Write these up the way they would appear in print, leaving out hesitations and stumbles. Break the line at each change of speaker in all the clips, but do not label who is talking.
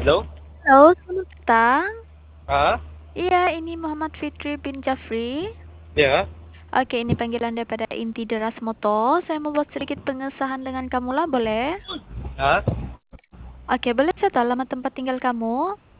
Halo?
Halo, selamat petang.
Ah,
Iya, ini Muhammad Fitri bin Jafri.
ya.
Oke, ini panggilan daripada Inti Deras Moto. Saya mau buat sedikit pengesahan dengan kamu lah, boleh?
Ah,
Oke, boleh saya tahu alamat tempat tinggal kamu?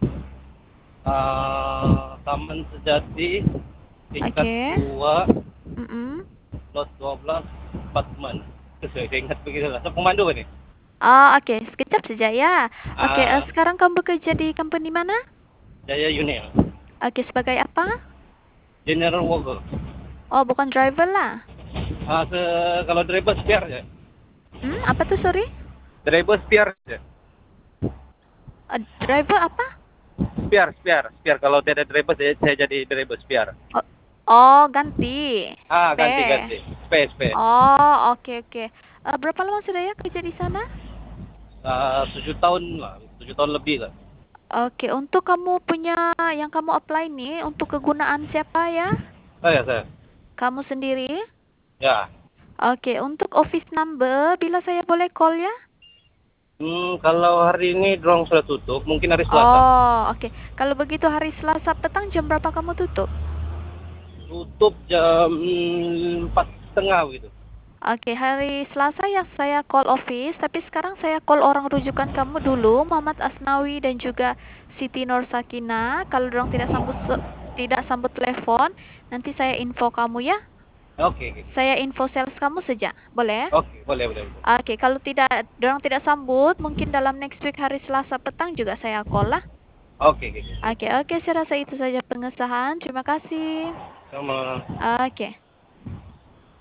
Taman Sejati, tingkat
Oke.
2,
Mm-mm.
lot 12, apartemen. Itu saya ingat begitu lah. So, pemandu kan nih?
Oh, oke. Sekejap saja ya. Oke,
Ah,
sekarang kamu bekerja di company mana?
Jaya Unil.
Oke, sebagai apa?
General Worker.
Oh, bukan driver lah.
Kalau driver spare ya.
Apa tuh, sorry?
Driver spare ya.
Driver apa?
Spare. Kalau tidak ada driver, saya jadi driver spare.
Oh, oh, ganti. Spare.
Ganti. Spare.
Oh, oke, oke. Berapa lama sudah ya kerja di sana?
7 tahun lah. 7 tahun lebih lah.
Oke, untuk kamu punya yang kamu apply nih untuk kegunaan siapa ya?
Saya.
Kamu sendiri?
Ya.
Oke, untuk office number bila saya boleh call ya?
Kalau hari ini dorong sudah tutup, mungkin hari Selasa.
Oh, oke. Kalau begitu hari Selasa petang jam berapa kamu tutup?
Tutup jam 4:30 gitu.
Oke, hari Selasa ya saya call office, tapi sekarang saya call orang rujukan kamu dulu, Muhammad Asnawi dan juga Siti Nur Sakina. Kalau dorong tidak sambut telepon, nanti saya info kamu ya.
Oke.
Saya info sales kamu saja, boleh?
Oke, boleh.
Oke, kalau tidak, dorang tidak sambut, mungkin dalam next week hari Selasa petang juga saya call lah.
Oke.
Oke, oke, saya rasa itu saja pengesahan. Terima kasih.
Sama.
Oke.